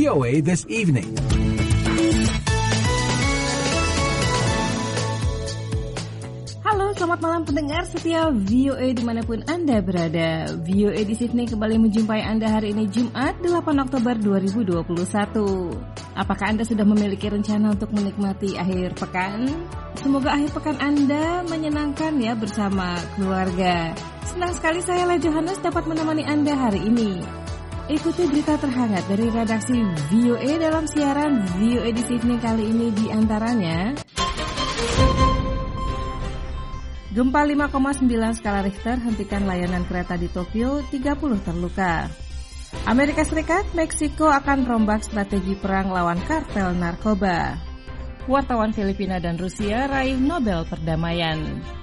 VOA This Evening. Halo, selamat malam pendengar setia VOA dimanapun Anda berada. VOA This Evening kembali menjumpai Anda hari ini Jumat 8 Oktober 2021. Apakah Anda sudah memiliki rencana untuk menikmati akhir pekan? Semoga akhir pekan Anda menyenangkan ya bersama keluarga. Senang sekali saya Lea Johannes dapat menemani Anda hari ini. Ikuti berita terhangat dari redaksi VOA dalam siaran VOA This Evening kali ini di antaranya: Gempa 5,9 skala Richter hentikan layanan kereta di Tokyo, 30 terluka. Amerika Serikat, Meksiko akan rombak strategi perang lawan kartel narkoba. Wartawan Filipina dan Rusia raih Nobel Perdamaian.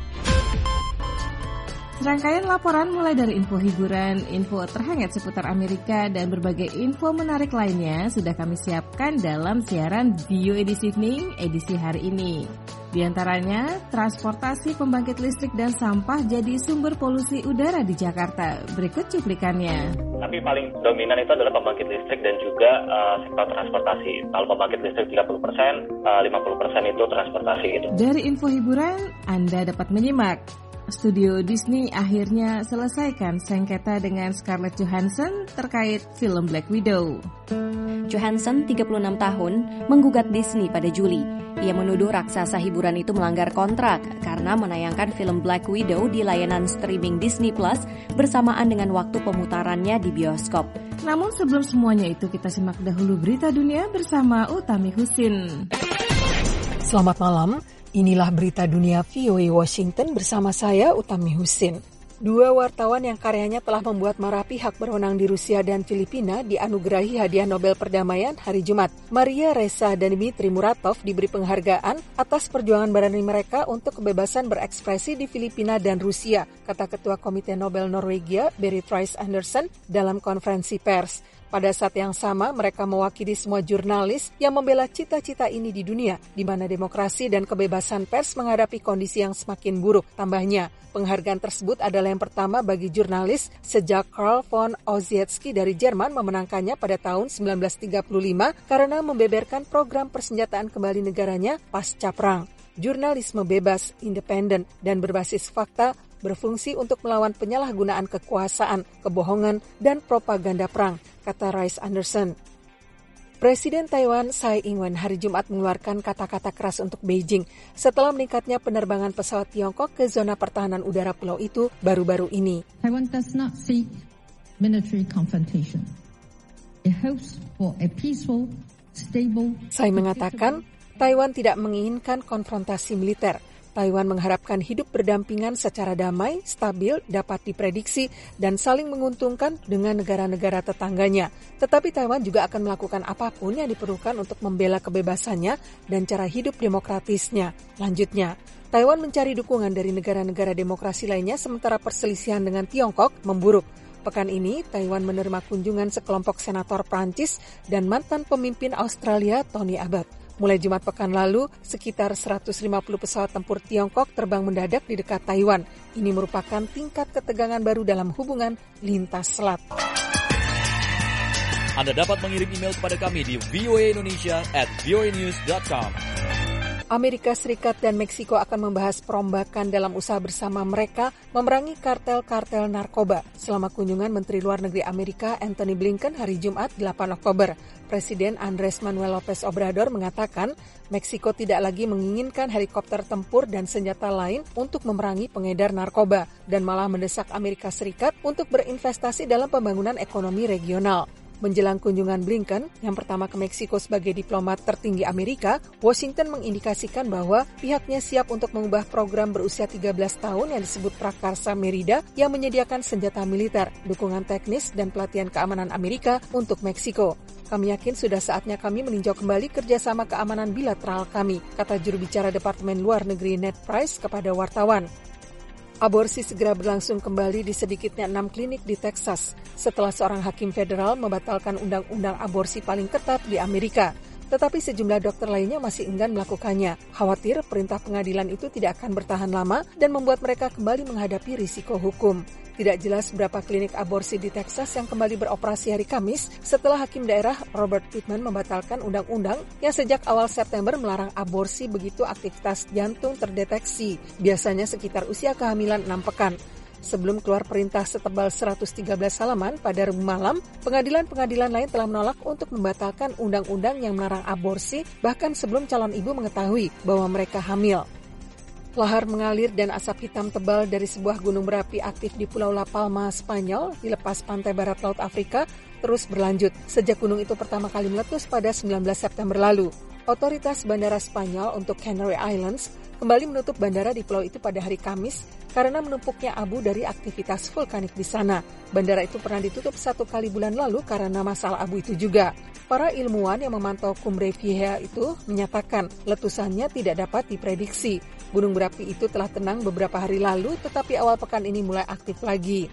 Serangkaian laporan mulai dari info hiburan, info terhangat seputar Amerika, dan berbagai info menarik lainnya sudah kami siapkan dalam siaran VOA This Evening edisi hari ini. Di antaranya, transportasi pembangkit listrik dan sampah jadi sumber polusi udara di Jakarta. Berikut cuplikannya. Tapi paling dominan itu adalah pembangkit listrik dan juga sektor transportasi. Kalau pembangkit listrik 30%, 50% itu transportasi gitu. Dari info hiburan, Anda dapat menyimak. Studio Disney akhirnya selesaikan sengketa dengan Scarlett Johansson terkait film Black Widow. Johansson, 36 tahun, menggugat Disney pada Juli. Ia menuduh raksasa hiburan itu melanggar kontrak karena menayangkan film Black Widow di layanan streaming Disney Plus bersamaan dengan waktu pemutarannya di bioskop. Namun sebelum semuanya itu kita simak dahulu berita dunia bersama Utami Husin. Selamat malam. Inilah berita dunia VOA Washington bersama saya, Utami Husin. Dua wartawan yang karyanya telah membuat marah pihak berwenang di Rusia dan Filipina dianugerahi hadiah Nobel Perdamaian hari Jumat. Maria Ressa dan Dmitry Muratov diberi penghargaan atas perjuangan berani mereka untuk kebebasan berekspresi di Filipina dan Rusia, kata Ketua Komite Nobel Norwegia, Berit Reiss-Andersen, dalam konferensi pers. Pada saat yang sama, mereka mewakili semua jurnalis yang membela cita-cita ini di dunia, di mana demokrasi dan kebebasan pers menghadapi kondisi yang semakin buruk. Tambahnya, penghargaan tersebut adalah yang pertama bagi jurnalis sejak Karl von Ossietzky dari Jerman memenangkannya pada tahun 1935 karena membeberkan program persenjataan kembali negaranya pasca perang. Jurnalisme bebas, independen, dan berbasis fakta berfungsi untuk melawan penyalahgunaan kekuasaan, kebohongan, dan propaganda perang, kata Reiss-Andersen. Presiden Taiwan Tsai Ing-wen hari Jumat mengeluarkan kata-kata keras untuk Beijing setelah meningkatnya penerbangan pesawat Tiongkok ke zona pertahanan udara pulau itu baru-baru ini. Taiwan does not seek military confrontation. It hopes for a peaceful, stable. Tsai mengatakan Taiwan tidak menginginkan konfrontasi militer. Taiwan mengharapkan hidup berdampingan secara damai, stabil, dapat diprediksi, dan saling menguntungkan dengan negara-negara tetangganya. Tetapi Taiwan juga akan melakukan apapun yang diperlukan untuk membela kebebasannya dan cara hidup demokratisnya. Lanjutnya, Taiwan mencari dukungan dari negara-negara demokrasi lainnya sementara perselisihan dengan Tiongkok memburuk. Pekan ini, Taiwan menerima kunjungan sekelompok senator Prancis dan mantan pemimpin Australia Tony Abbott. Mulai Jumat pekan lalu, sekitar 150 pesawat tempur Tiongkok terbang mendadak di dekat Taiwan. Ini merupakan tingkat ketegangan baru dalam hubungan lintas selat. Anda dapat mengirim email kepada kami di voaindonesia@voanews.com. Amerika Serikat dan Meksiko akan membahas perombakan dalam usaha bersama mereka memerangi kartel-kartel narkoba selama kunjungan Menteri Luar Negeri Amerika Antony Blinken hari Jumat 8 Oktober. Presiden Andrés Manuel López Obrador mengatakan Meksiko tidak lagi menginginkan helikopter tempur dan senjata lain untuk memerangi pengedar narkoba dan malah mendesak Amerika Serikat untuk berinvestasi dalam pembangunan ekonomi regional. Menjelang kunjungan Blinken, yang pertama ke Meksiko sebagai diplomat tertinggi Amerika, Washington mengindikasikan bahwa pihaknya siap untuk mengubah program berusia 13 tahun yang disebut Prakarsa Merida yang menyediakan senjata militer, dukungan teknis, dan pelatihan keamanan Amerika untuk Meksiko. Kami yakin sudah saatnya kami meninjau kembali kerjasama keamanan bilateral kami, kata juru bicara Departemen Luar Negeri Ned Price kepada wartawan. Aborsi segera berlangsung kembali di sedikitnya 6 klinik di Texas setelah seorang hakim federal membatalkan undang-undang aborsi paling ketat di Amerika. Tetapi sejumlah dokter lainnya masih enggan melakukannya. Khawatir perintah pengadilan itu tidak akan bertahan lama dan membuat mereka kembali menghadapi risiko hukum. Tidak jelas berapa klinik aborsi di Texas yang kembali beroperasi hari Kamis setelah Hakim Daerah Robert Pittman membatalkan undang-undang yang sejak awal September melarang aborsi begitu aktivitas jantung terdeteksi, biasanya sekitar usia kehamilan 6 pekan. Sebelum keluar perintah setebal 113 halaman pada Rabu malam, pengadilan-pengadilan lain telah menolak untuk membatalkan undang-undang yang melarang aborsi bahkan sebelum calon ibu mengetahui bahwa mereka hamil. Lahar mengalir dan asap hitam tebal dari sebuah gunung berapi aktif di Pulau La Palma, Spanyol, di lepas pantai barat Laut Afrika, terus berlanjut sejak gunung itu pertama kali meletus pada 19 September lalu. Otoritas Bandara Spanyol untuk Canary Islands kembali menutup bandara di pulau itu pada hari Kamis karena menumpuknya abu dari aktivitas vulkanik di sana. Bandara itu pernah ditutup 1 kali bulan lalu karena masalah abu itu juga. Para ilmuwan yang memantau Cumbre Vieja itu menyatakan letusannya tidak dapat diprediksi. Gunung berapi itu telah tenang beberapa hari lalu, tetapi awal pekan ini mulai aktif lagi.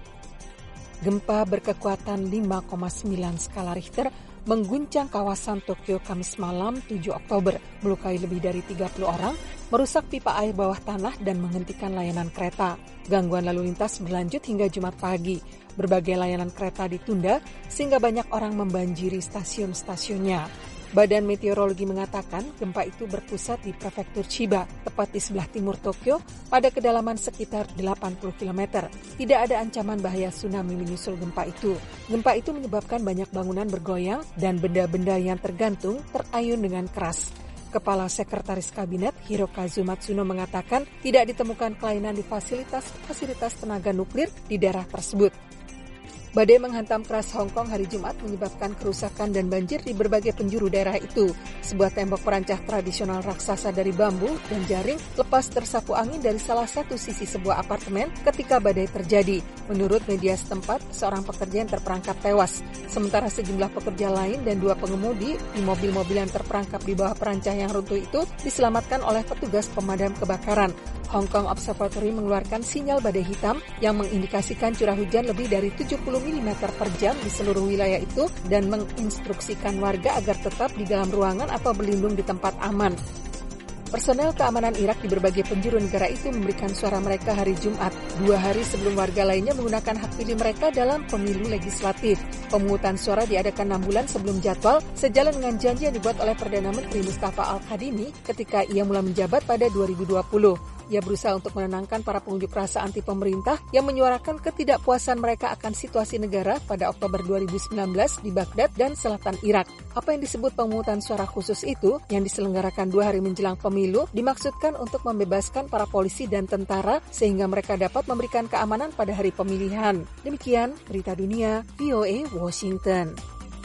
Gempa berkekuatan 5,9 skala Richter mengguncang kawasan Tokyo Kamis malam 7 Oktober, melukai lebih dari 30 orang, merusak pipa air bawah tanah dan menghentikan layanan kereta. Gangguan lalu lintas berlanjut hingga Jumat pagi. Berbagai layanan kereta ditunda sehingga banyak orang membanjiri stasiun-stasiunnya. Badan Meteorologi mengatakan gempa itu berpusat di prefektur Chiba, tepat di sebelah timur Tokyo, pada kedalaman sekitar 80 km. Tidak ada ancaman bahaya tsunami menyusul gempa itu. Gempa itu menyebabkan banyak bangunan bergoyang dan benda-benda yang tergantung terayun dengan keras. Kepala Sekretaris Kabinet Hirokazu Matsuno mengatakan tidak ditemukan kelainan di fasilitas tenaga nuklir di daerah tersebut. Badai menghantam keras Hong Kong hari Jumat menyebabkan kerusakan dan banjir di berbagai penjuru daerah itu. Sebuah tembok perancah tradisional raksasa dari bambu dan jaring lepas tersapu angin dari salah satu sisi sebuah apartemen ketika badai terjadi. Menurut media setempat, seorang pekerja yang terperangkap tewas. Sementara sejumlah pekerja lain dan 2 pengemudi di mobil-mobil yang terperangkap di bawah perancah yang runtuh itu diselamatkan oleh petugas pemadam kebakaran. Hong Kong Observatory mengeluarkan sinyal badai hitam yang mengindikasikan curah hujan lebih dari 70 mm per jam di seluruh wilayah itu dan menginstruksikan warga agar tetap di dalam ruangan atau berlindung di tempat aman. Personel keamanan Irak di berbagai penjuru negara itu memberikan suara mereka hari Jumat, 2 hari sebelum warga lainnya menggunakan hak pilih mereka dalam pemilu legislatif. Pemungutan suara diadakan 6 bulan sebelum jadwal, sejalan dengan janji yang dibuat oleh Perdana Menteri Mustafa Al-Kadhimi ketika ia mulai menjabat pada 2020. Ia berusaha untuk menenangkan para pengunjuk rasa anti pemerintah yang menyuarakan ketidakpuasan mereka akan situasi negara pada Oktober 2019 di Baghdad dan selatan Irak. Apa yang disebut pemungutan suara khusus itu, yang diselenggarakan 2 hari menjelang pemilu, dimaksudkan untuk membebaskan para polisi dan tentara sehingga mereka dapat memberikan keamanan pada hari pemilihan. Demikian berita dunia VOA Washington.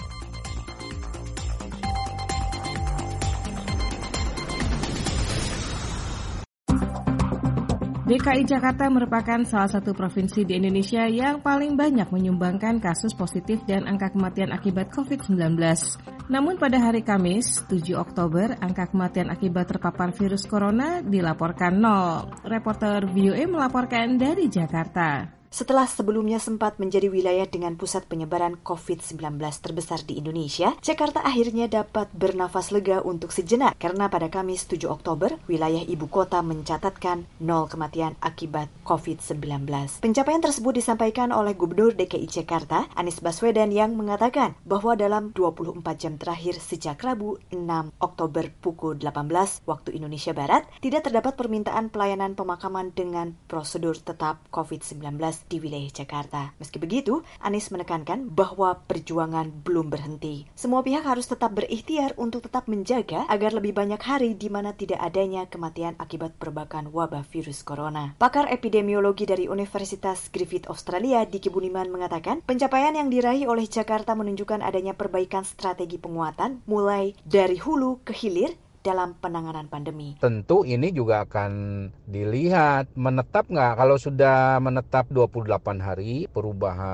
DKI Jakarta merupakan salah satu provinsi di Indonesia yang paling banyak menyumbangkan kasus positif dan angka kematian akibat COVID-19. Namun pada hari Kamis, 7 Oktober, angka kematian akibat terpapar virus corona dilaporkan 0. Reporter VOA melaporkan dari Jakarta. Setelah sebelumnya sempat menjadi wilayah dengan pusat penyebaran COVID-19 terbesar di Indonesia, Jakarta akhirnya dapat bernafas lega untuk sejenak karena pada Kamis 7 Oktober, wilayah ibu kota mencatatkan 0 kematian akibat COVID-19. Pencapaian tersebut disampaikan oleh Gubernur DKI Jakarta, Anies Baswedan, yang mengatakan bahwa dalam 24 jam terakhir sejak Rabu 6 Oktober pukul 18 waktu Indonesia Barat, tidak terdapat permintaan pelayanan pemakaman dengan prosedur tetap COVID-19 di wilayah Jakarta. Meski begitu, Anies menekankan bahwa perjuangan belum berhenti. Semua pihak harus tetap berikhtiar untuk tetap menjaga agar lebih banyak hari di mana tidak adanya kematian akibat perbakan wabah virus corona. Pakar epidemiologi dari Universitas Griffith Australia, Diki Budiman, mengatakan pencapaian yang diraih oleh Jakarta menunjukkan adanya perbaikan strategi penguatan mulai dari hulu ke hilir dalam penanganan pandemi. Tentu ini juga akan dilihat menetap nggak. Kalau sudah menetap 28 hari perubahan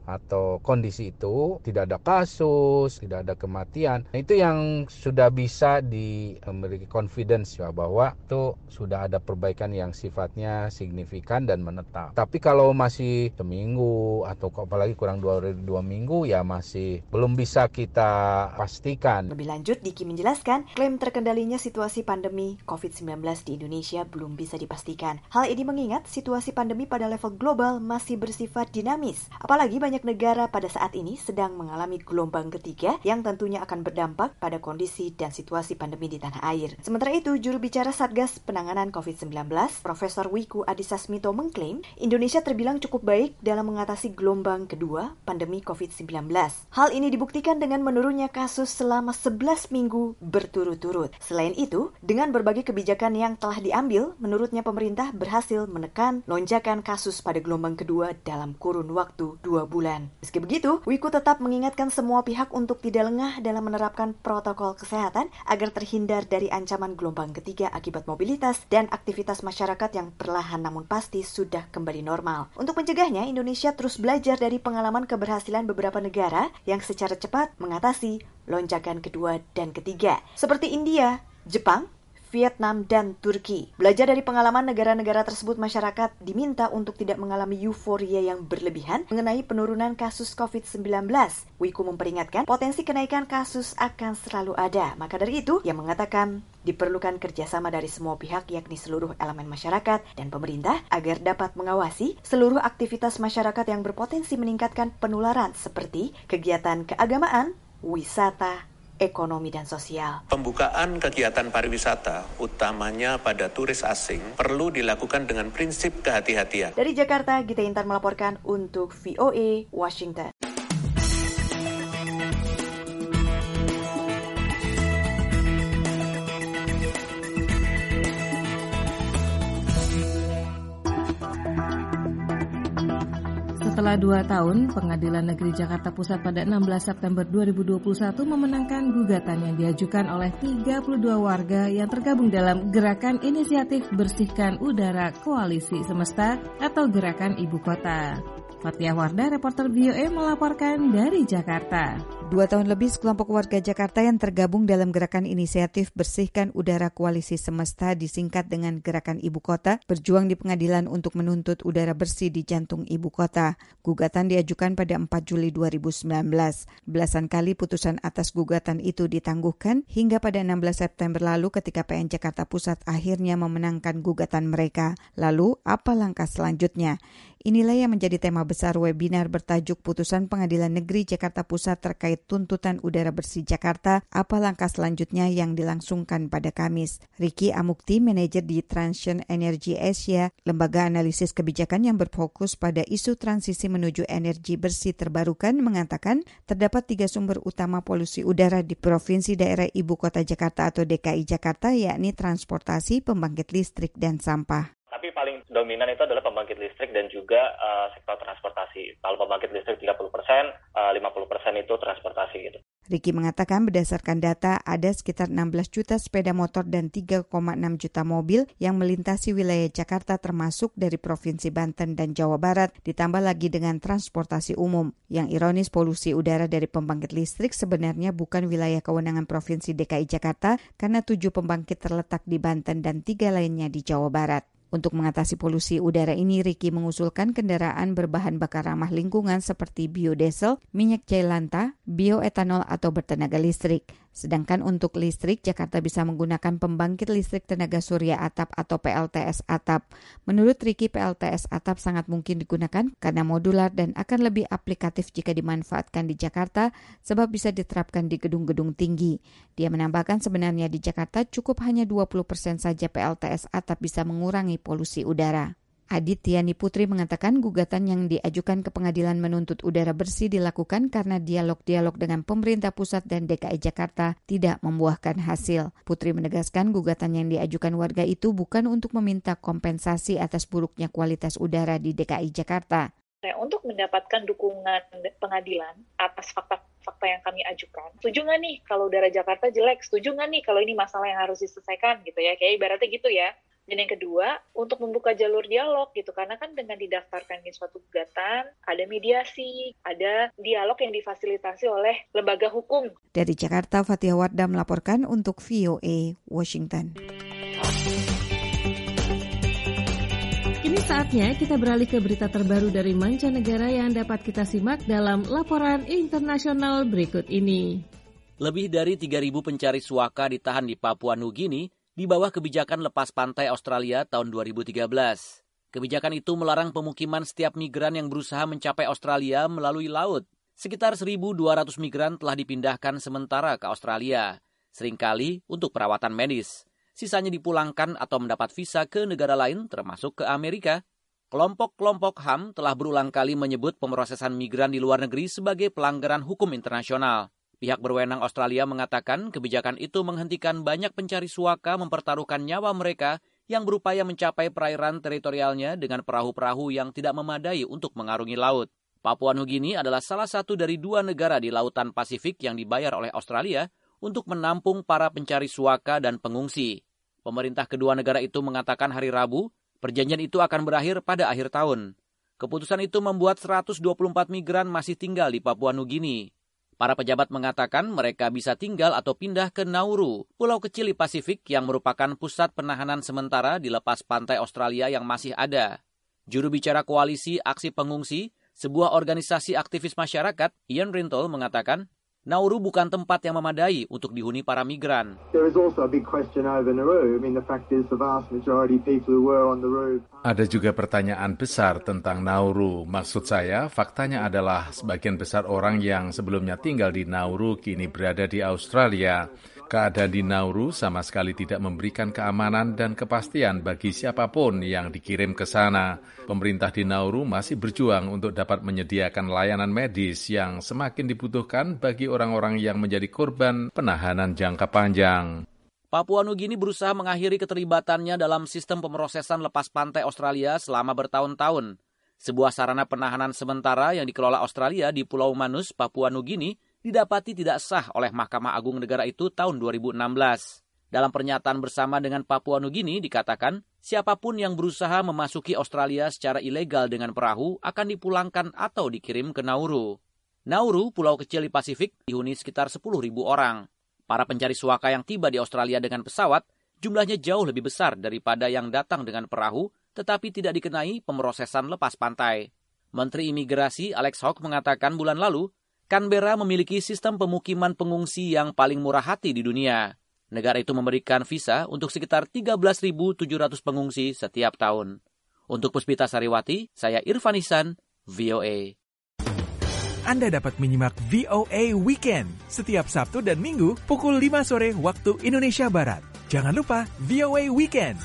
atau kondisi itu tidak ada kasus, tidak ada kematian. Nah, itu yang sudah bisa memiliki confidence ya, bahwa itu sudah ada perbaikan yang sifatnya signifikan dan menetap. Tapi kalau masih seminggu atau apalagi kurang 2 minggu ya masih belum bisa kita pastikan. Lebih lanjut, Diki menjelaskan klaim terkendalinya situasi pandemi COVID-19 di Indonesia belum bisa dipastikan. Hal ini mengingat situasi pandemi pada level global masih bersifat dinamis. Apalagi banyak negara pada saat ini sedang mengalami gelombang ketiga yang tentunya akan berdampak pada kondisi dan situasi pandemi di tanah air. Sementara itu, juru bicara Satgas Penanganan COVID-19, Profesor Wiku Adhisa Smito mengklaim Indonesia terbilang cukup baik dalam mengatasi gelombang kedua pandemi COVID-19. Hal ini dibuktikan dengan menurunnya kasus selama 11 minggu berturut-turut. Selain itu, dengan berbagai kebijakan yang telah diambil, menurutnya pemerintah berhasil menekan lonjakan kasus pada gelombang kedua dalam kurun waktu 2 bulan. Meski begitu, Wiku tetap mengingatkan semua pihak untuk tidak lengah dalam menerapkan protokol kesehatan agar terhindar dari ancaman gelombang ketiga akibat mobilitas dan aktivitas masyarakat yang perlahan namun pasti sudah kembali normal. Untuk mencegahnya, Indonesia terus belajar dari pengalaman keberhasilan beberapa negara yang secara cepat mengatasi lonjakan kedua dan ketiga, seperti India, Jepang, Vietnam, dan Turki. Belajar dari pengalaman negara-negara tersebut, masyarakat diminta untuk tidak mengalami euforia yang berlebihan mengenai penurunan kasus COVID-19. Wiku memperingatkan potensi kenaikan kasus akan selalu ada. Maka dari itu, ia mengatakan diperlukan kerjasama dari semua pihak, yakni seluruh elemen masyarakat dan pemerintah, agar dapat mengawasi seluruh aktivitas masyarakat yang berpotensi meningkatkan penularan seperti kegiatan keagamaan, wisata, ekonomi, dan sosial. Pembukaan kegiatan pariwisata, utamanya pada turis asing, perlu dilakukan dengan prinsip kehati-hatian. Dari Jakarta, Gita Intan melaporkan untuk VOA Washington. Setelah 2 tahun, Pengadilan Negeri Jakarta Pusat pada 16 September 2021 memenangkan gugatan yang diajukan oleh 32 warga yang tergabung dalam Gerakan Inisiatif Bersihkan Udara Koalisi Semesta atau Gerakan Ibu Kota. Fathia Wardah, reporter VOA melaporkan dari Jakarta. 2 tahun lebih sekelompok warga Jakarta yang tergabung dalam Gerakan Inisiatif Bersihkan Udara Koalisi Semesta disingkat dengan Gerakan Ibu Kota berjuang di pengadilan untuk menuntut udara bersih di jantung ibu kota. Gugatan diajukan pada 4 Juli 2019. Belasan kali putusan atas gugatan itu ditangguhkan hingga pada 16 September lalu ketika PN Jakarta Pusat akhirnya memenangkan gugatan mereka. Lalu, apa langkah selanjutnya? Inilah yang menjadi tema besar webinar bertajuk Putusan Pengadilan Negeri Jakarta Pusat terkait tuntutan udara bersih Jakarta, apa langkah selanjutnya yang dilangsungkan pada Kamis. Ricky Amukti, manajer di Transition Energy Asia, lembaga analisis kebijakan yang berfokus pada isu transisi menuju energi bersih terbarukan, mengatakan terdapat 3 sumber utama polusi udara di Provinsi Daerah Ibu Kota Jakarta atau DKI Jakarta, yakni transportasi, pembangkit listrik, dan sampah. Tapi paling dominan itu adalah pembangkit listrik dan juga sektor transportasi. Kalau pembangkit listrik 30%, 50% itu transportasi gitu. Ricky mengatakan berdasarkan data ada sekitar 16 juta sepeda motor dan 3,6 juta mobil yang melintasi wilayah Jakarta termasuk dari Provinsi Banten dan Jawa Barat, ditambah lagi dengan transportasi umum. Yang ironis, polusi udara dari pembangkit listrik sebenarnya bukan wilayah kewenangan Provinsi DKI Jakarta karena 7 pembangkit terletak di Banten dan 3 lainnya di Jawa Barat. Untuk mengatasi polusi udara ini, Ricky mengusulkan kendaraan berbahan bakar ramah lingkungan seperti biodiesel, minyak jelantah, bioetanol atau bertenaga listrik. Sedangkan untuk listrik, Jakarta bisa menggunakan pembangkit listrik tenaga surya atap atau PLTS atap. Menurut Ricky, PLTS atap sangat mungkin digunakan karena modular dan akan lebih aplikatif jika dimanfaatkan di Jakarta sebab bisa diterapkan di gedung-gedung tinggi. Dia menambahkan sebenarnya di Jakarta cukup hanya 20% saja PLTS atap bisa mengurangi polusi udara. Aditya Niputri mengatakan gugatan yang diajukan ke pengadilan menuntut udara bersih dilakukan karena dialog-dialog dengan pemerintah pusat dan DKI Jakarta tidak membuahkan hasil. Putri menegaskan gugatan yang diajukan warga itu bukan untuk meminta kompensasi atas buruknya kualitas udara di DKI Jakarta. Untuk mendapatkan dukungan pengadilan atas fakta yang kami ajukan, setuju nggak nih kalau udara Jakarta jelek? Setuju nggak nih kalau ini masalah yang harus diselesaikan gitu ya? Kayak ibaratnya gitu ya. Dan yang kedua, untuk membuka jalur dialog gitu, karena kan dengan didaftarkannya suatu gugatan, ada mediasi, ada dialog yang difasilitasi oleh lembaga hukum. Dari Jakarta, Fathia Wardah melaporkan untuk VOA Washington. Kini saatnya kita beralih ke berita terbaru dari mancanegara yang dapat kita simak dalam laporan internasional berikut ini. Lebih dari 3.000 pencari suaka ditahan di Papua Nugini di bawah kebijakan lepas pantai Australia tahun 2013. Kebijakan itu melarang pemukiman setiap migran yang berusaha mencapai Australia melalui laut. Sekitar 1.200 migran telah dipindahkan sementara ke Australia, seringkali untuk perawatan medis. Sisanya dipulangkan atau mendapat visa ke negara lain, termasuk ke Amerika. Kelompok-kelompok HAM telah berulang kali menyebut pemrosesan migran di luar negeri sebagai pelanggaran hukum internasional. Pihak berwenang Australia mengatakan kebijakan itu menghentikan banyak pencari suaka mempertaruhkan nyawa mereka yang berupaya mencapai perairan teritorialnya dengan perahu-perahu yang tidak memadai untuk mengarungi laut. Papua Nugini adalah salah satu dari 2 negara di Lautan Pasifik yang dibayar oleh Australia untuk menampung para pencari suaka dan pengungsi. Pemerintah kedua negara itu mengatakan hari Rabu, perjanjian itu akan berakhir pada akhir tahun. Keputusan itu membuat 124 migran masih tinggal di Papua Nugini. Para pejabat mengatakan mereka bisa tinggal atau pindah ke Nauru, pulau kecil di Pasifik yang merupakan pusat penahanan sementara di lepas pantai Australia yang masih ada. Juru bicara Koalisi Aksi Pengungsi, sebuah organisasi aktivis masyarakat, Ian Rintoul mengatakan, Nauru bukan tempat yang memadai untuk dihuni para migran. Ada juga pertanyaan besar tentang Nauru. Maksud saya, faktanya adalah sebagian besar orang yang sebelumnya tinggal di Nauru kini berada di Australia. Keadaan di Nauru sama sekali tidak memberikan keamanan dan kepastian bagi siapapun yang dikirim ke sana. Pemerintah di Nauru masih berjuang untuk dapat menyediakan layanan medis yang semakin dibutuhkan bagi orang-orang yang menjadi korban penahanan jangka panjang. Papua Nugini berusaha mengakhiri keterlibatannya dalam sistem pemrosesan lepas pantai Australia selama bertahun-tahun. Sebuah sarana penahanan sementara yang dikelola Australia di Pulau Manus, Papua Nugini, didapati tidak sah oleh Mahkamah Agung negara itu tahun 2016. Dalam pernyataan bersama dengan Papua Nugini dikatakan, siapapun yang berusaha memasuki Australia secara ilegal dengan perahu akan dipulangkan atau dikirim ke Nauru. Nauru, pulau kecil di Pasifik, dihuni sekitar 10.000 orang. Para pencari suaka yang tiba di Australia dengan pesawat, jumlahnya jauh lebih besar daripada yang datang dengan perahu, tetapi tidak dikenai pemrosesan lepas pantai. Menteri Imigrasi Alex Hawke mengatakan bulan lalu, Canberra memiliki sistem pemukiman pengungsi yang paling murah hati di dunia. Negara itu memberikan visa untuk sekitar 13.700 pengungsi setiap tahun. Untuk Puspita Sariwati, saya Irfan Ihsan, VOA. Anda dapat menyimak VOA Weekend setiap Sabtu dan Minggu pukul 5 sore waktu Indonesia Barat. Jangan lupa VOA Weekend.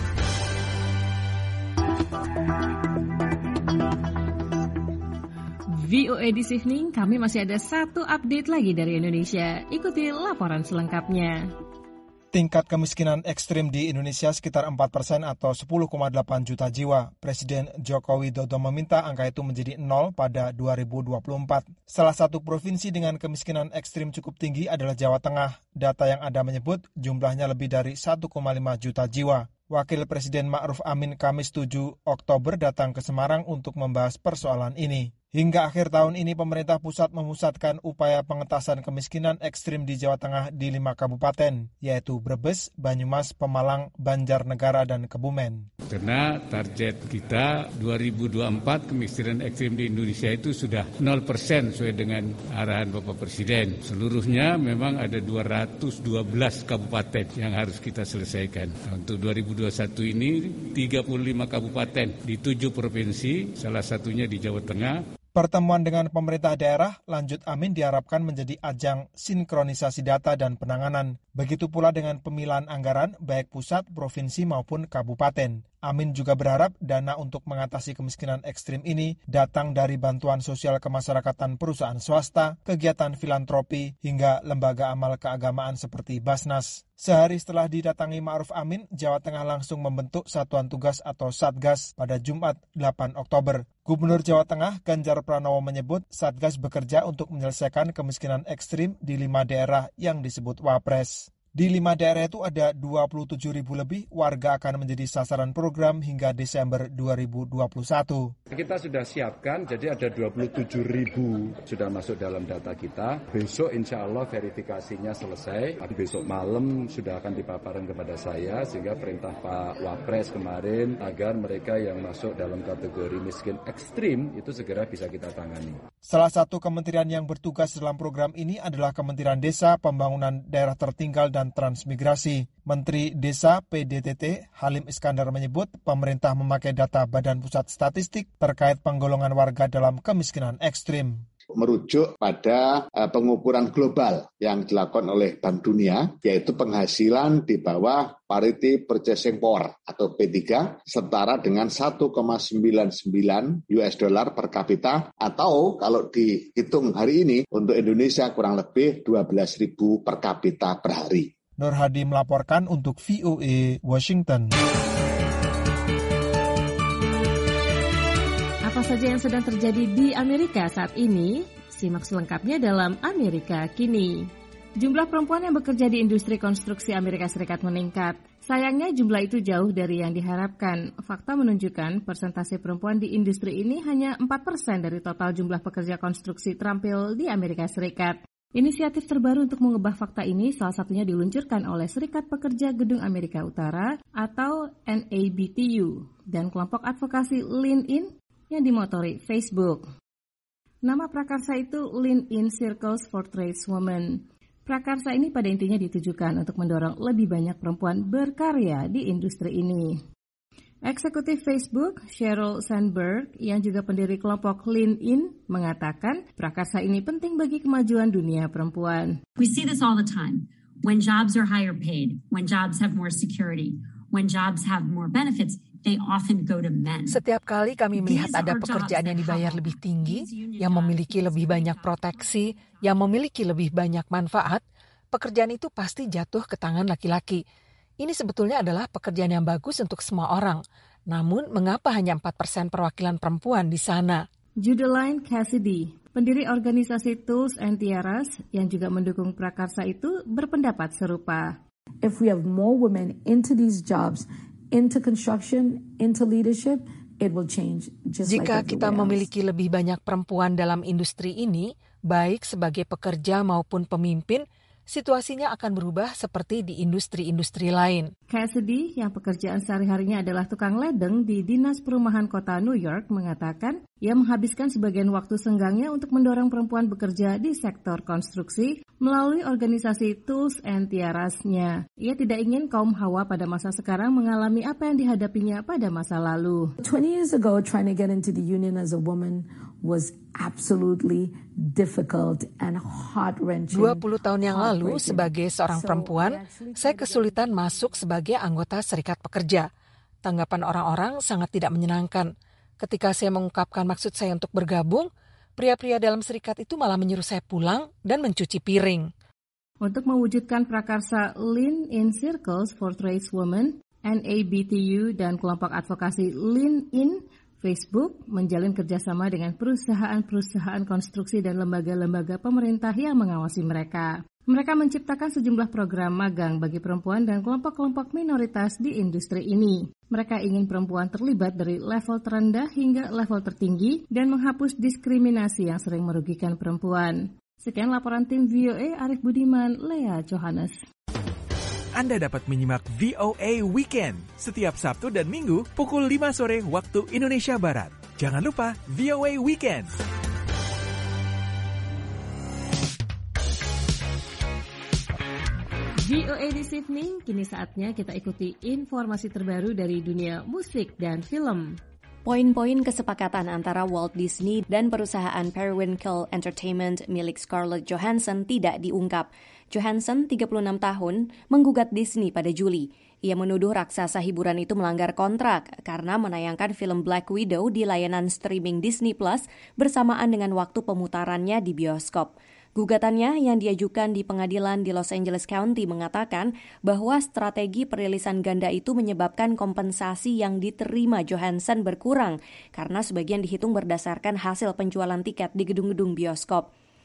VOA di Sydney, kami masih ada satu update lagi dari Indonesia. Ikuti laporan selengkapnya. Tingkat kemiskinan ekstrim di Indonesia sekitar 4% atau 10,8 juta jiwa. Presiden Joko Widodo meminta angka itu menjadi 0 pada 2024. Salah satu provinsi dengan kemiskinan ekstrim cukup tinggi adalah Jawa Tengah. Data yang ada menyebut jumlahnya lebih dari 1,5 juta jiwa. Wakil Presiden Ma'ruf Amin Kamis 7 Oktober datang ke Semarang untuk membahas persoalan ini. Hingga akhir tahun ini pemerintah pusat memusatkan upaya pengentasan kemiskinan ekstrim di Jawa Tengah di 5 kabupaten, yaitu Brebes, Banyumas, Pemalang, Banjarnegara, dan Kebumen. Karena target kita 2024 kemiskinan ekstrim di Indonesia itu sudah 0% sesuai dengan arahan Bapak Presiden. Seluruhnya memang ada 212 kabupaten yang harus kita selesaikan. Untuk 2021 ini 35 kabupaten di 7 provinsi, salah satunya di Jawa Tengah. Pertemuan dengan pemerintah daerah, lanjut Amin, diharapkan menjadi ajang sinkronisasi data dan penanganan. Begitu pula dengan pemilahan anggaran, baik pusat, provinsi maupun kabupaten. Amin juga berharap dana untuk mengatasi kemiskinan ekstrim ini datang dari bantuan sosial kemasyarakatan perusahaan swasta, kegiatan filantropi, hingga lembaga amal keagamaan seperti Basnas. Sehari setelah didatangi Ma'ruf Amin, Jawa Tengah langsung membentuk Satuan Tugas atau Satgas pada Jumat 8 Oktober. Gubernur Jawa Tengah, Ganjar Pranowo menyebut Satgas bekerja untuk menyelesaikan kemiskinan ekstrim di 5 daerah yang disebut Wapres. Di 5 daerah itu ada 27.000 lebih warga akan menjadi sasaran program hingga Desember 2021. Kita sudah siapkan, jadi ada 27.000 sudah masuk dalam data kita. Besok insya Allah verifikasinya selesai. Besok malam sudah akan dipaparkan kepada saya, sehingga perintah Pak Wapres kemarin agar mereka yang masuk dalam kategori miskin ekstrim itu segera bisa kita tangani. Salah satu kementerian yang bertugas dalam program ini adalah Kementerian Desa, Pembangunan Daerah Tertinggal dan Transmigrasi. Menteri Desa PDTT Halim Iskandar menyebut pemerintah memakai data Badan Pusat Statistik terkait penggolongan warga dalam kemiskinan ekstrim. Merujuk pada pengukuran global yang dilakukan oleh Bank Dunia, yaitu penghasilan di bawah parity purchasing power atau P3 setara dengan 1,99 US dollar per kapita, atau kalau dihitung hari ini untuk Indonesia kurang lebih 12.000 per kapita per hari. Nur Hadi melaporkan untuk VOA Washington. Apa saja yang sedang terjadi di Amerika saat ini? Simak selengkapnya dalam Amerika Kini. Jumlah perempuan yang bekerja di industri konstruksi Amerika Serikat meningkat. Sayangnya jumlah itu jauh dari yang diharapkan. Fakta menunjukkan persentase perempuan di industri ini hanya 4% dari total jumlah pekerja konstruksi terampil di Amerika Serikat. Inisiatif terbaru untuk mengubah fakta ini salah satunya diluncurkan oleh Serikat Pekerja Gedung Amerika Utara atau NABTU dan kelompok advokasi Lean In yang dimotori Facebook. Nama prakarsa itu Lean In Circles for Tradeswomen. Prakarsa ini pada intinya ditujukan untuk mendorong lebih banyak perempuan berkarya di industri ini. Eksekutif Facebook, Sheryl Sandberg, yang juga pendiri kelompok Lean In, mengatakan prakarsa ini penting bagi kemajuan dunia perempuan. We see this all the time. When jobs are higher paid, when jobs have more security, when jobs have more benefits, they often go to men. Setiap kali kami melihat ada pekerjaan yang dibayar lebih tinggi, yang memiliki lebih banyak proteksi, yang memiliki lebih banyak manfaat, pekerjaan itu pasti jatuh ke tangan laki-laki. Ini sebetulnya adalah pekerjaan yang bagus untuk semua orang. Namun, mengapa hanya 4% perwakilan perempuan di sana? Judeline Cassidy, pendiri organisasi Tools and Tiaras yang juga mendukung prakarsa itu, berpendapat serupa. If we have more women into these jobs, into construction, into leadership, it will change. Jika kita memiliki lebih banyak perempuan dalam industri ini, baik sebagai pekerja maupun pemimpin, situasinya akan berubah seperti di industri-industri lain. Cassidy, yang pekerjaan sehari-harinya adalah tukang ledeng di Dinas Perumahan Kota New York, mengatakan ia menghabiskan sebagian waktu senggangnya untuk mendorong perempuan bekerja di sektor konstruksi melalui organisasi Tools and Tiaras-nya. Ia tidak ingin kaum Hawa pada masa sekarang mengalami apa yang dihadapinya pada masa lalu. 20 years ago, trying to get into the union as a woman was absolutely difficult and heart-wrenching. 20 tahun yang lalu, sebagai seorang perempuan, saya kesulitan masuk sebagai anggota serikat pekerja. Tanggapan orang-orang sangat tidak menyenangkan. Ketika saya mengungkapkan maksud saya untuk bergabung, pria-pria dalam serikat itu malah menyuruh saya pulang dan mencuci piring. Untuk mewujudkan prakarsa Lean In Circles for Tradeswomen, NABTU dan kelompok advokasi Lean In Facebook menjalin kerjasama dengan perusahaan-perusahaan konstruksi dan lembaga-lembaga pemerintah yang mengawasi mereka. Mereka menciptakan sejumlah program magang bagi perempuan dan kelompok-kelompok minoritas di industri ini. Mereka ingin perempuan terlibat dari level terendah hingga level tertinggi dan menghapus diskriminasi yang sering merugikan perempuan. Sekian laporan tim VOA Arif Budiman, Lea Johannes. Anda dapat menyimak VOA Weekend setiap Sabtu dan Minggu pukul 5 sore waktu Indonesia Barat. Jangan lupa VOA Weekend. VOA This Evening, kini saatnya kita ikuti informasi terbaru dari dunia musik dan film. Poin-poin kesepakatan antara Walt Disney dan perusahaan Periwinkle Entertainment milik Scarlett Johansson tidak diungkap. Johansson, 36 tahun, menggugat Disney pada Juli. Ia menuduh raksasa hiburan itu melanggar kontrak karena menayangkan film Black Widow di layanan streaming Disney Plus bersamaan dengan waktu pemutarannya di bioskop. Gugatannya yang diajukan di pengadilan di Los Angeles County mengatakan bahwa strategi perilisan ganda itu menyebabkan kompensasi yang diterima Johansson berkurang karena sebagian dihitung berdasarkan hasil penjualan tiket di gedung-gedung bioskop.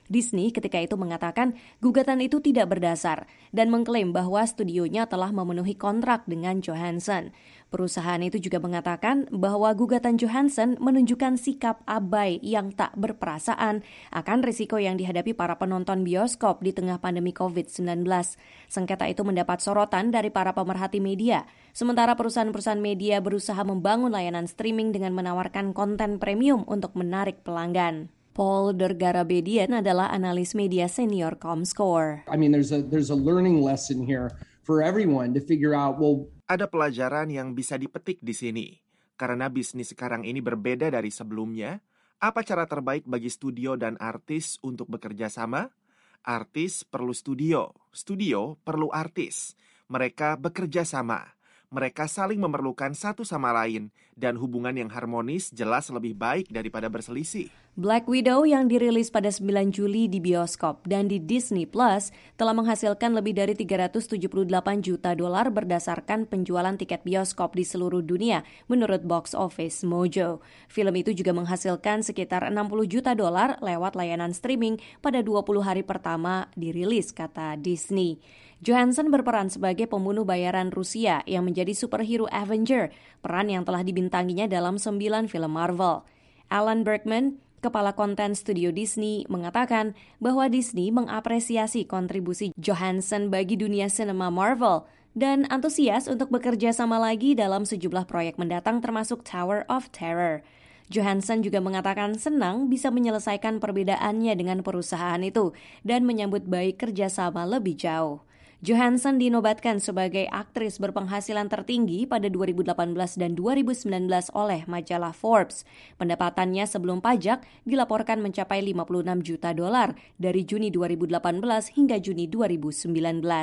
Disney ketika itu mengatakan gugatan itu tidak berdasar dan mengklaim bahwa studionya telah memenuhi kontrak dengan Johansson. Perusahaan itu juga mengatakan bahwa gugatan Johansson menunjukkan sikap abai yang tak berperasaan akan risiko yang dihadapi para penonton bioskop di tengah pandemi COVID-19. Sengketa itu mendapat sorotan dari para pemerhati media, sementara perusahaan-perusahaan media berusaha membangun layanan streaming dengan menawarkan konten premium untuk menarik pelanggan. Paul Dergarabedian adalah analis media senior Comscore. I mean, there's a learning lesson here for everyone to figure out, well, ada pelajaran yang bisa dipetik di sini. Karena bisnis sekarang ini berbeda dari sebelumnya, apa cara terbaik bagi studio dan artis untuk bekerja sama? Artis perlu studio, studio perlu artis. Mereka bekerja sama. Mereka saling memerlukan satu sama lain, dan hubungan yang harmonis jelas lebih baik daripada berselisih. Black Widow yang dirilis pada 9 Juli di bioskop dan di Disney Plus telah menghasilkan lebih dari $378 juta berdasarkan penjualan tiket bioskop di seluruh dunia menurut Box Office Mojo. Film itu juga menghasilkan sekitar $60 juta lewat layanan streaming pada 20 hari pertama dirilis, kata Disney. Johansson berperan sebagai pembunuh bayaran Rusia yang menjadi superhero Avenger, peran yang telah dibintanginya dalam 9 film Marvel. Alan Bergman, kepala konten studio Disney, mengatakan bahwa Disney mengapresiasi kontribusi Johansson bagi dunia sinema Marvel dan antusias untuk bekerja sama lagi dalam sejumlah proyek mendatang termasuk Tower of Terror. Johansson juga mengatakan senang bisa menyelesaikan perbedaannya dengan perusahaan itu dan menyambut baik kerjasama lebih jauh. Johansson dinobatkan sebagai aktris berpenghasilan tertinggi pada 2018 dan 2019 oleh majalah Forbes. Pendapatannya sebelum pajak dilaporkan mencapai $56 juta dari Juni 2018 hingga Juni 2019.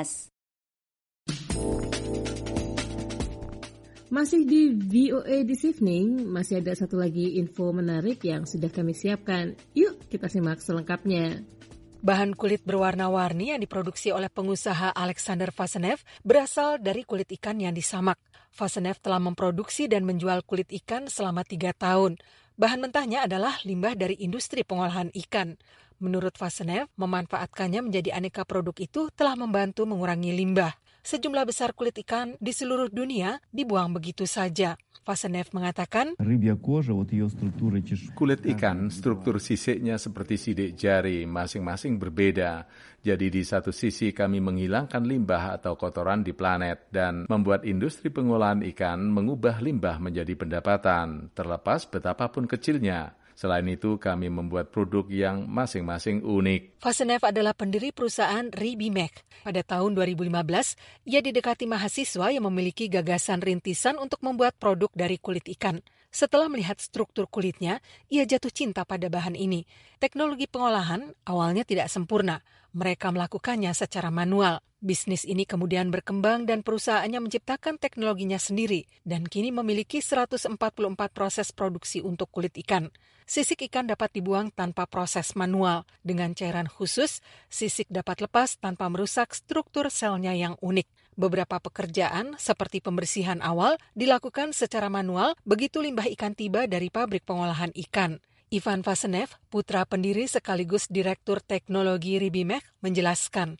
Masih di VOA This Evening, masih ada satu lagi info menarik yang sudah kami siapkan. Yuk kita simak selengkapnya. Bahan kulit berwarna-warni yang diproduksi oleh pengusaha Alexander Vasenev berasal dari kulit ikan yang disamak. Vasenev telah memproduksi dan menjual kulit ikan selama 3 tahun. Bahan mentahnya adalah limbah dari industri pengolahan ikan. Menurut Vasenev, memanfaatkannya menjadi aneka produk itu telah membantu mengurangi limbah. Sejumlah besar kulit ikan di seluruh dunia dibuang begitu saja. Vasenev mengatakan, kulit ikan, struktur sisiknya seperti sidik jari, masing-masing berbeda. Jadi di satu sisi kami menghilangkan limbah atau kotoran di planet dan membuat industri pengolahan ikan mengubah limbah menjadi pendapatan, terlepas betapapun kecilnya. Selain itu, kami membuat produk yang masing-masing unik. Vasenev adalah pendiri perusahaan Ribimek. Pada tahun 2015, ia didekati mahasiswa yang memiliki gagasan rintisan untuk membuat produk dari kulit ikan. Setelah melihat struktur kulitnya, ia jatuh cinta pada bahan ini. Teknologi pengolahan awalnya tidak sempurna. Mereka melakukannya secara manual. Bisnis ini kemudian berkembang dan perusahaannya menciptakan teknologinya sendiri dan kini memiliki 144 proses produksi untuk kulit ikan. Sisik ikan dapat dibuang tanpa proses manual. Dengan cairan khusus, sisik dapat lepas tanpa merusak struktur selnya yang unik. Beberapa pekerjaan seperti pembersihan awal dilakukan secara manual begitu limbah ikan tiba dari pabrik pengolahan ikan. Ivan Vasenev, putra pendiri sekaligus Direktur Teknologi Ribimek, menjelaskan.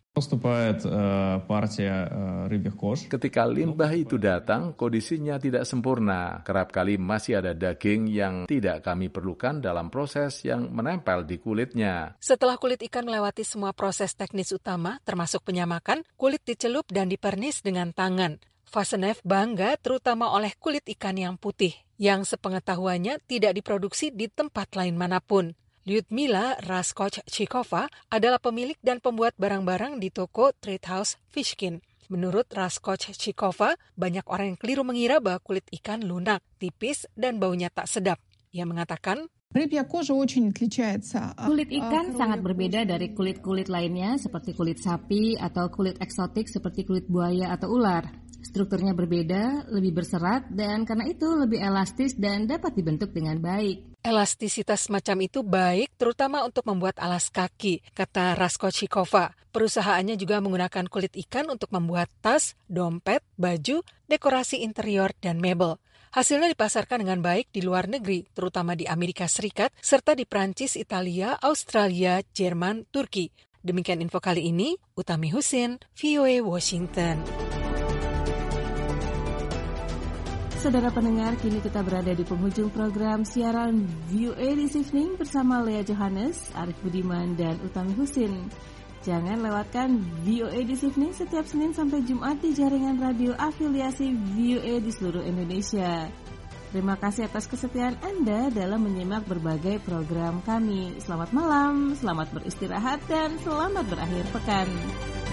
Ketika limbah itu datang, kondisinya tidak sempurna. Kerap kali masih ada daging yang tidak kami perlukan dalam proses yang menempel di kulitnya. Setelah kulit ikan melewati semua proses teknis utama, termasuk penyamakan, kulit dicelup dan dipernis dengan tangan. Vasenev bangga terutama oleh kulit ikan yang putih, yang sepengetahuannya tidak diproduksi di tempat lain manapun. Lyudmila Raskochikova adalah pemilik dan pembuat barang-barang di toko Trade House Fishkin. Menurut Raskochikova, banyak orang yang keliru mengira bahwa kulit ikan lunak, tipis, dan baunya tak sedap. Ia mengatakan, kulit ikan sangat berbeda dari kulit-kulit lainnya seperti kulit sapi atau kulit eksotik seperti kulit buaya atau ular. Strukturnya berbeda, lebih berserat, dan karena itu lebih elastis dan dapat dibentuk dengan baik. Elastisitas semacam itu baik terutama untuk membuat alas kaki, kata Raskochikova. Perusahaannya juga menggunakan kulit ikan untuk membuat tas, dompet, baju, dekorasi interior, dan mebel. Hasilnya dipasarkan dengan baik di luar negeri, terutama di Amerika Serikat, serta di Prancis, Italia, Australia, Jerman, Turki. Demikian info kali ini, Utami Husin, VOA Washington. Saudara pendengar, kini kita berada di penghujung program siaran VOA This Evening bersama Lea Johannes, Arif Budiman, dan Utami Husin. Jangan lewatkan VOA This Evening setiap Senin sampai Jumat di jaringan radio afiliasi VOA di seluruh Indonesia. Terima kasih atas kesetiaan Anda dalam menyimak berbagai program kami. Selamat malam, selamat beristirahat, dan selamat berakhir pekan.